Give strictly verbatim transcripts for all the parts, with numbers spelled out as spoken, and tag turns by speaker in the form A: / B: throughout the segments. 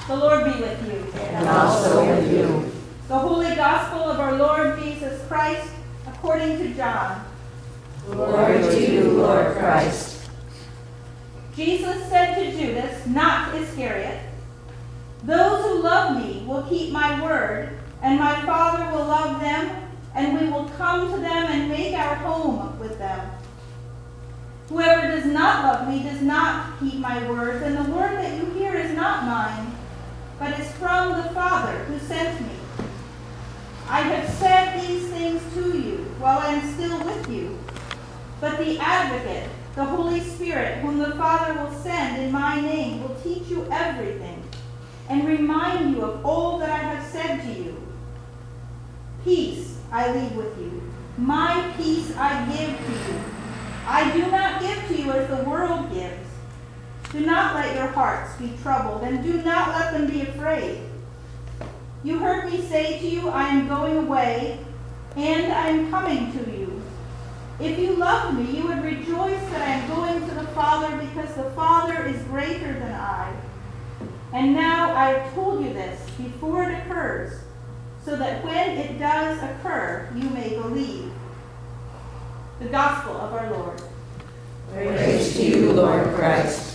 A: The Lord be with you.
B: And also with you.
A: The Holy Gospel of our Lord Jesus Christ, according to John.
B: Glory to you, Lord Christ.
A: Jesus said to Judas, not Iscariot, "Those who love me will keep my word, and my Father will love them, and we will come to them and make our home with them. Whoever does not love me does not keep my words, and the word that you hear is not mine, but is from the Father who sent me. I have said these things to you while I am still with you. But the Advocate, the Holy Spirit, whom the Father will send in my name, will teach you everything and remind you of all that I have said to you. Peace I leave with you. My peace I give to you. I do not give to you as the world gives. Do not let your hearts be troubled, and do not let them be afraid. You heard me say to you, I am going away, and I am coming to you. If you loved me, you would rejoice that I am going to the Father, because the Father is greater than I. And now I have told you this before it occurs, so that when it does occur, you may believe." The Gospel of our Lord.
B: Praise to you, Lord Christ.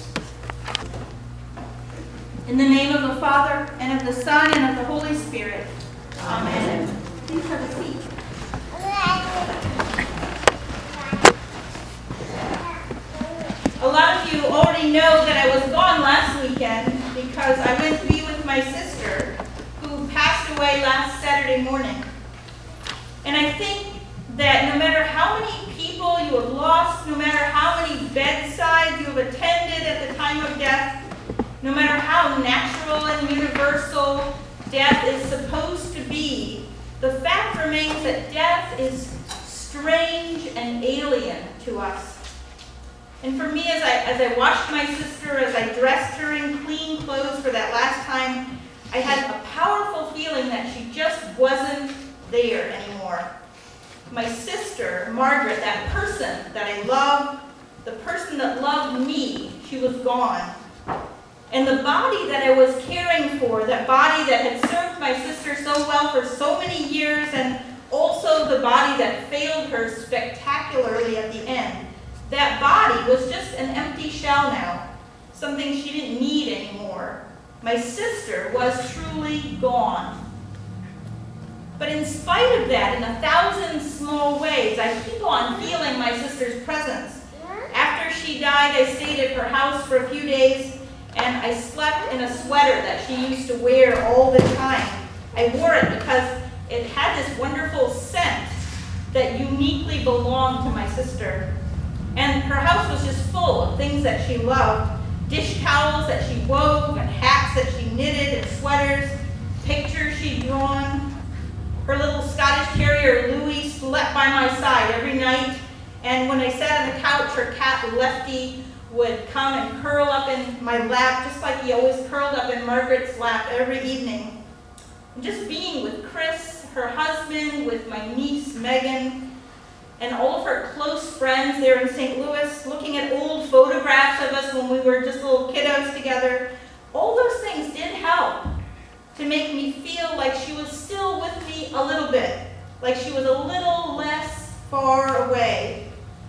A: In the name of the Father, and of the Son, and of the Holy Spirit. Amen. Amen. Please have a seat. A lot of you already know that I was gone last weekend because I went to be with my sister, who passed away last Saturday morning. And I think that no matter how many people you have lost, no matter how many bedsides you have attended at the time of death, no matter how natural and universal death is supposed to be, the fact remains that death is strange and alien to us. And for me, as I, as I washed my sister, as I dressed her in clean clothes for that last time, I had a powerful feeling that she just wasn't there anymore. My sister, Margaret, that person that I loved, the person that loved me, she was gone. And the body that I was caring for, that body that had served my sister so well for so many years, and also the body that failed her spectacularly at the end, that body was just an empty shell now, something she didn't need anymore. My sister was truly gone. But in spite of that, in a thousand small ways, I keep on feeling my sister's presence. After she died, I stayed at her house for a few days, and I slept in a sweater that she used to wear all the time. I wore it because it had this wonderful scent that uniquely belonged to my sister. And her house was just full of things that she loved. Dish towels that she wove, and hats that she knitted, and sweaters, pictures she'd drawn. Her little Scottish Terrier, Louie, slept by my side every night. And when I sat on the couch, her cat, Lefty, would come and curl up in my lap, just like he always curled up in Margaret's lap every evening. And just being with Chris, her husband, with my niece, Megan, and all of her close friends there in Saint Louis, looking at old photographs of us when we were just little kiddos together, all those things did help to make me feel like she was still with me a little bit, like she was a little less far away.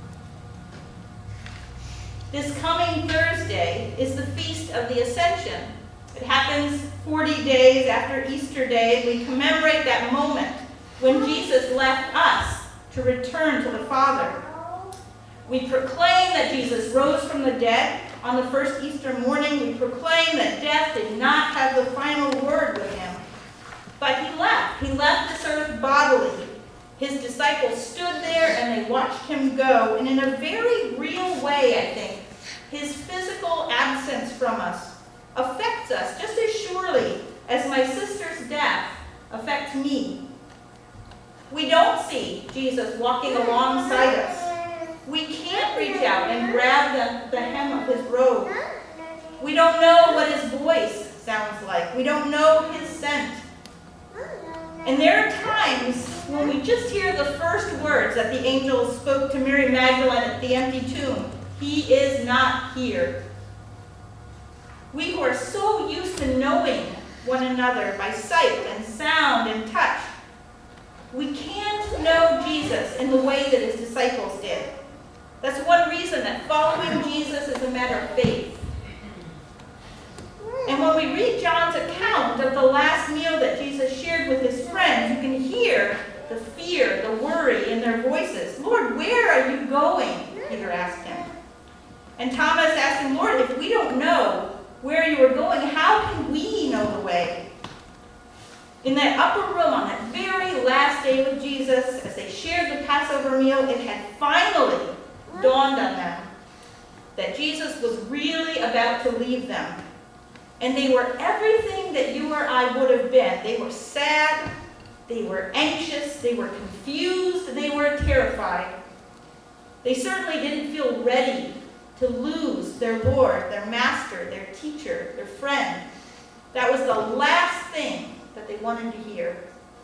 A: This coming Thursday is the Feast of the Ascension. It happens forty days after Easter Day. We commemorate that moment when Jesus left us to return to the Father. We proclaim that Jesus rose from the dead. On the first Easter morning, we proclaim that death did not have the final word with him. But he left. He left this earth bodily. His disciples stood there and they watched him go. And in a very real way, I think, his physical absence from us affects us just as surely as my sister's death affects me. We don't see Jesus walking alongside us. We can't reach out and grab the, the hem of his robe. We don't know what his voice sounds like. We don't know his scent. And there are times when we just hear the first words that the angels spoke to Mary Magdalene at the empty tomb. He is not here. We who are so used to knowing one another by sight and sound and touch, we can't know Jesus in the way that his disciples did. That's one reason that following Jesus is a matter of faith. And when we read John's account of the last meal that Jesus shared with his friends, you can hear the fear, the worry in their voices. Lord, where are you going? Peter asked him. And Thomas asked him, Lord, if we don't know where you are going, how can we know the way? In that upper room on that very last day with Jesus, as they shared the Passover meal, it had finally dawned on them that Jesus was really about to leave them. And they were everything that you or I would have been. They were sad, they were anxious, they were confused, they were terrified. They certainly didn't feel ready to lose their Lord, their master, their teacher, their friend. That was the last thing that they wanted to hear.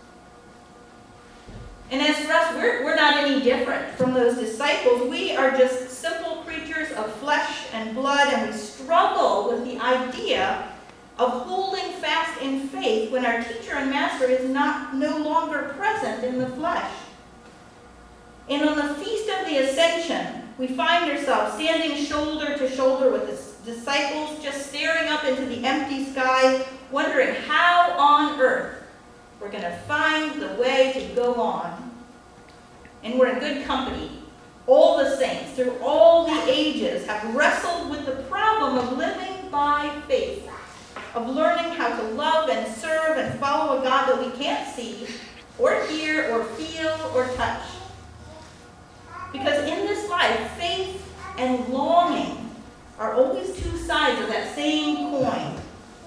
A: And as for us, we're, we're not any different from those disciples. We are just simple creatures of flesh and blood, and we struggle with the idea of holding fast in faith when our teacher and master is not no longer present in the flesh. And on the Feast of the Ascension, we find ourselves standing shoulder to shoulder with the disciples, just staring up into the empty sky, wondering how on earth we're going to find the way to go on. And we're in good company. All the saints, through all the ages, have wrestled with the problem of living by faith, of learning how to love and serve and follow a God that we can't see or hear or feel or touch. Because in this life, faith and longing are always two sides of that same coin.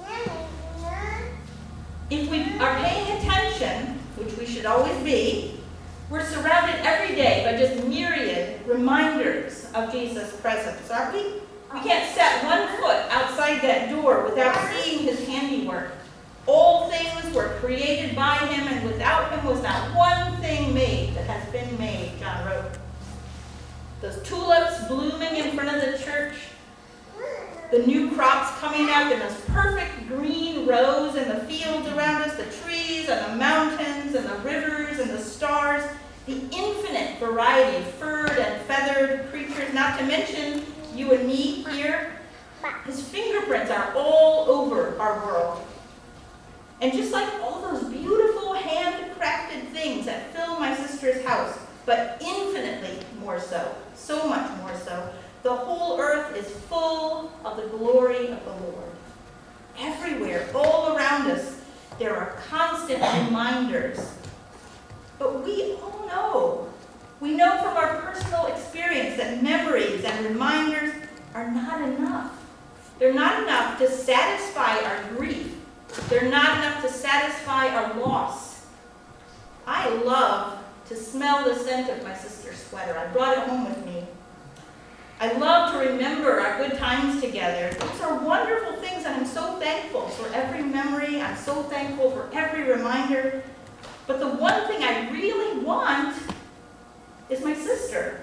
A: If we are paying attention, which we should always be, we're surrounded every day by just myriad reminders of Jesus' presence, aren't we? We can't set one foot outside that door without seeing his handiwork. All things were created by him, and without him was not one thing made that has been made, John wrote. Those tulips blooming in front of the church, the new crops coming out in those perfect green rows in the fields around us, the trees and the mountains and the rivers and the stars, the infinite variety of furred and feathered creatures, not to mention you and me here. His fingerprints are all over our world. And just like all those beautiful handcrafted things that fill my sister's house, but infinitely more so, so much more so, the whole earth is full of the glory of the Lord. Everywhere, all around us, there are constant reminders. But we all know, we know from our personal experience that memories and reminders are not enough. They're not enough to satisfy our grief. They're not enough to satisfy our loss. I love to smell the scent of my sister's sweater. I brought it home with me. I love to remember our good times together. Those are wonderful things, and I'm so thankful for every memory. I'm so thankful for every reminder. But the one thing I really want is my sister.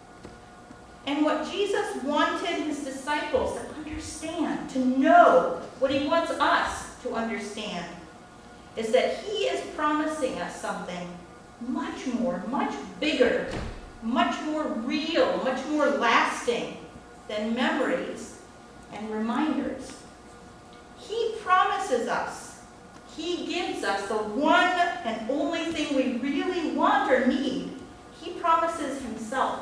A: And what Jesus wanted his disciples to understand, to know, what he wants us to understand, is that he is promising us something much more, much bigger, much more real, much more lasting than memories and reminders. He promises us, he gives us the one and only thing we really want or need. He promises himself.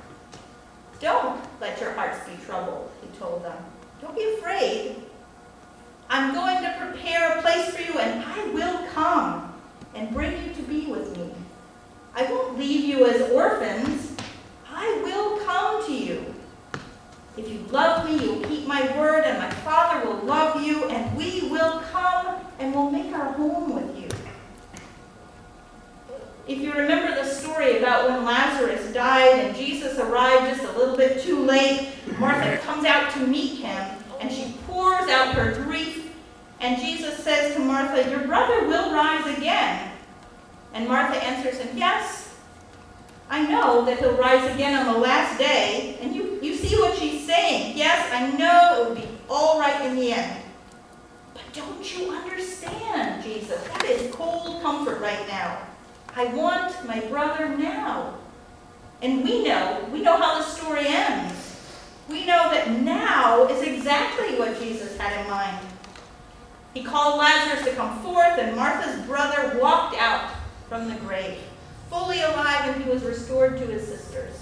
A: Don't let your hearts be troubled, he told them. Don't be afraid. I'm going to prepare a place for you, and I will come and bring you to be with me. I won't leave you as orphans. I will come to you. If you love me, you'll keep my word, and my Father will love you, and we will come and we'll make our home with you. If you remember the story about when Lazarus died and Jesus arrived just a little bit too late, Martha comes out to meet him, and she pours out her grief, and Jesus says to Martha, "Your brother will rise again." And Martha answers him, "Yes, I know that he'll rise again on the last day." And you, you see what she's saying. Yes, I know it would be all right right in the end. But don't you understand, Jesus? That is cold comfort right now. I want my brother now. And we know, we know how the story ends. We know that now is exactly what Jesus had in mind. He called Lazarus to come forth, and Martha's brother walked out from the grave, fully alive, and he was restored to his sisters.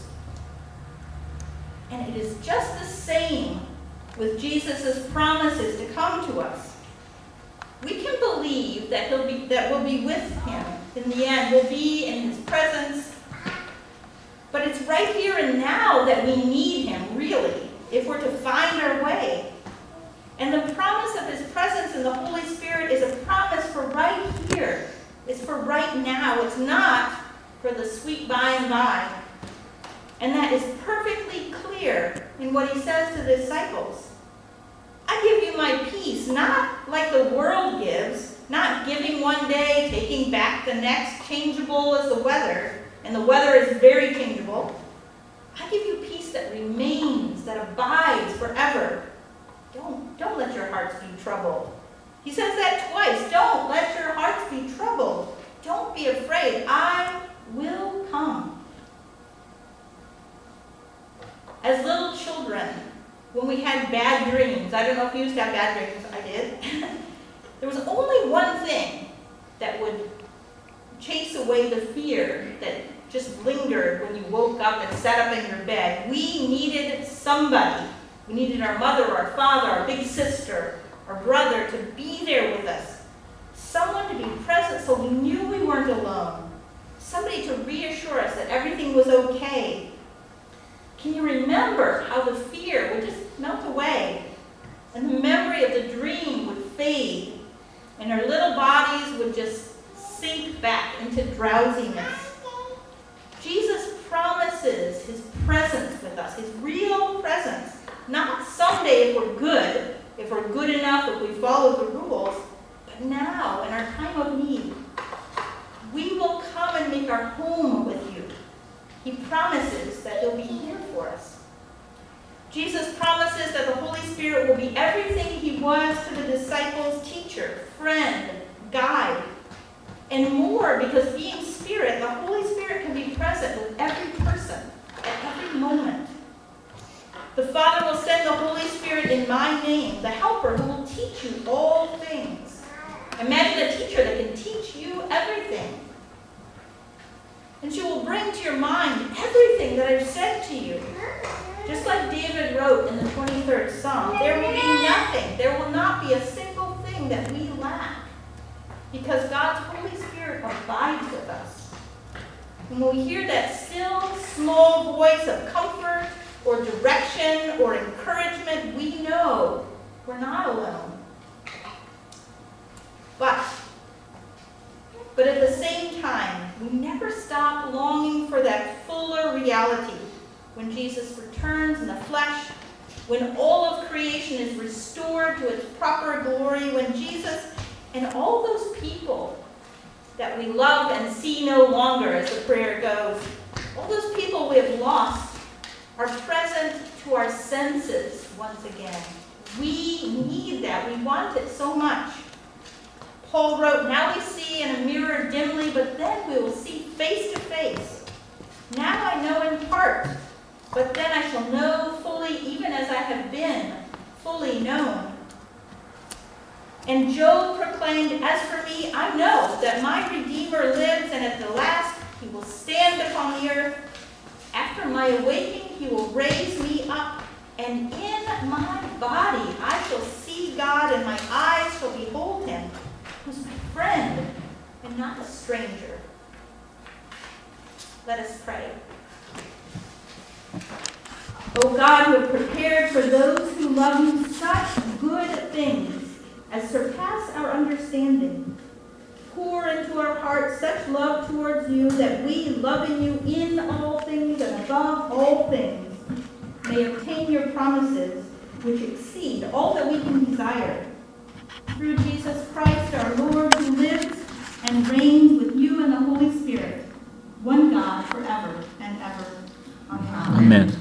A: And it is just the same with Jesus' promises to come to us. We can believe that he'll be that we'll be with him in the end. We'll be in his presence. But it's right here and now that we need him, really, if we're to find our way. And the promise of his presence in the Holy Spirit is a promise for right here. It's for right now. It's not for the sweet by and by. And that is perfectly clear in what he says to the disciples. I give you my peace, not like the world gives, not giving one day, taking back the next, changeable as the weather, and the weather is very changeable. I give you peace that remains, that abides forever. Don't, don't let your hearts be troubled. He says that twice. Don't let your hearts be troubled. Don't be afraid. I will come. As little children, when we had bad dreams, I don't know if you used to have bad dreams, I did. There was only one thing that would chase away the fear that just lingered when you woke up and sat up in your bed. We needed somebody. We needed our mother, our father, our big sister, our brother to be there with us. Someone to be present so we knew we weren't alone. Somebody to reassure us that everything was okay. Can you remember how the fear would just melt away and the memory of the dream would fade and our little bodies would just sink back into drowsiness? Jesus promises his presence with us, his real presence. Not someday if we're good, if we're good enough, if we follow the rules, but now, in our time of need, we will come and make our home with you. He promises that he'll be here for us. Jesus promises that the Holy Spirit will be everything he was to the disciples, teacher, friend, guide, and more, because being Spirit, the Holy Spirit can be present with every person at every moment. The Father will send the Holy Spirit in my name, the Helper who will teach you all things. Imagine a teacher that can teach you everything. And she will bring to your mind everything that I've said to you. Just like David wrote in the twenty-third Psalm, there will be nothing, there will not be a single thing that we lack, because God's Holy Spirit abides with us. And when we hear that still, small voice of comfort or direction or encouragement, we know we're not alone. But, but at the same time, we never stop longing for that fuller reality when Jesus returns in the flesh, when all of creation is restored to its proper glory, when Jesus and all those people that we love and see no longer, as the prayer goes, all those people we have lost are present to our senses once again. We need that. We want it so much. Paul wrote, now we see in a mirror dimly, but then we will see face to face. Now I know in part, but then I shall know fully, even as I have been fully known. And Job proclaimed, as for me, I know that my Redeemer lives, and at the last he will stand upon the earth. After my awakening, he will raise me up, and in my body I shall see God, and my eyes shall behold him, who's my friend and not a stranger. Let us pray. O God, who have prepared for those who love you such good things as surpass our understanding, pour into our hearts such love towards you that we, loving you in all things and above all things, may obtain your promises which exceed all that we can desire. Through Jesus Christ our Lord, who lives and reigns with you in the Holy Spirit, one God forever and ever. Amen.
C: Amen.